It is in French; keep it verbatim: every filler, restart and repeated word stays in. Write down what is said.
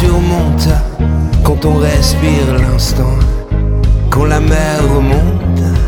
surmonte quand on respire l'instant, quand la mer remonte